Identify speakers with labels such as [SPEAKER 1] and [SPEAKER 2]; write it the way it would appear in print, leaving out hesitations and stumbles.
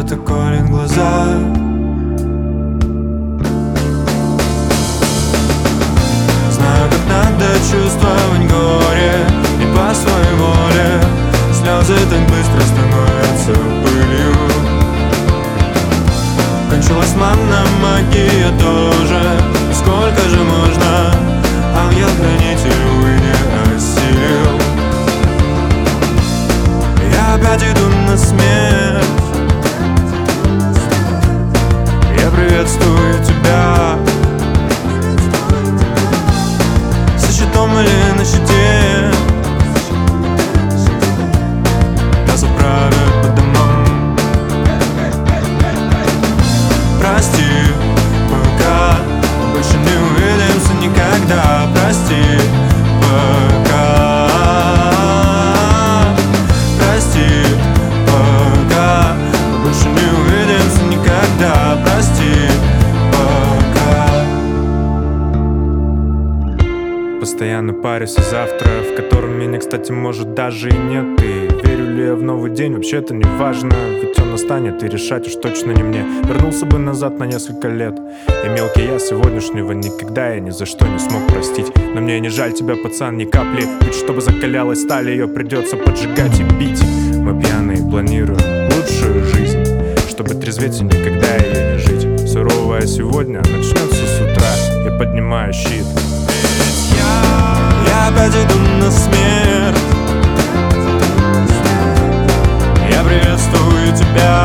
[SPEAKER 1] что-то колет глаза. Знаю, как надо чувствовать горе не по своей воле. Слезы так быстро становятся пылью. Кончилась манна, магия тоже. Сколько же можно? Ангел-хранитель, увы, не осилил. Я опять иду на смерть. Я приветствую тебя со щитом или на щите. Нас отправят по домам. Прости, пока больше не увидимся никогда. Прости, пока. Прости, пока больше не увидимся никогда. Прости, пока. Постоянно парюсь о завтра, в котором меня, кстати, может даже и нет. И верю ли я в новый день, вообще-то не важно. Ведь он настанет, и решать уж точно не мне. Вернулся бы назад на несколько лет, и мелкий я сегодняшнего никогда я ни за что не смог простить. Но мне не жаль тебя, пацан, ни капли. Ведь чтобы закалялась сталь, ее придется поджигать и бить. Мы пьяные планируем лучшую жизнь, чтобы трезветь и никогда ее не жить. Суровая сегодня начнется с утра. Я поднимаю щит. Я опять иду на смерть. Я приветствую тебя